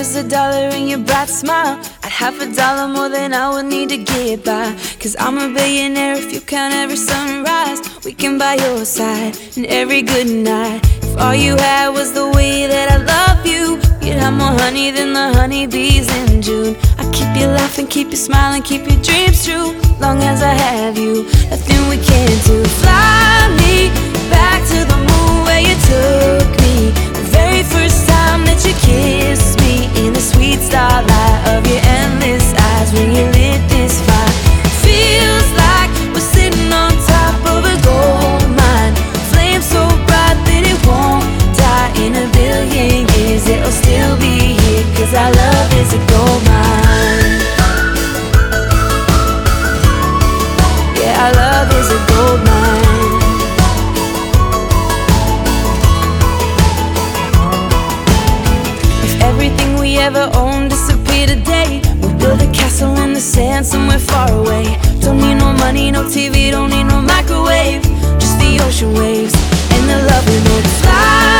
was $1 in your bright smile, I'd $50 more than I would need to get by. Cause I'm a billionaire if you count every sunrise. We can buy your side and every good night. If all you had was the way that I love you, you'd have more honey than the honeybees in June. I keep you laughing, keep you smiling, keep your dreams true. Long as I have you, nothing we can't do. Fly me back to the moon where you took me, the very first time that you kissed me, in the sweet starlight of your endless eyes when you lit this fire. Feels like we're sitting on top of a gold mine, flame so bright that it won't die. In a billion years it'll still be here, cause our love is a gold mine. Yeah, our love is a gold mine. If everything we ever owned disappeared today, we'll build a castle in the sand somewhere far away. Don't need no money, no TV, don't need no microwave, just the ocean waves and the love we made. Fly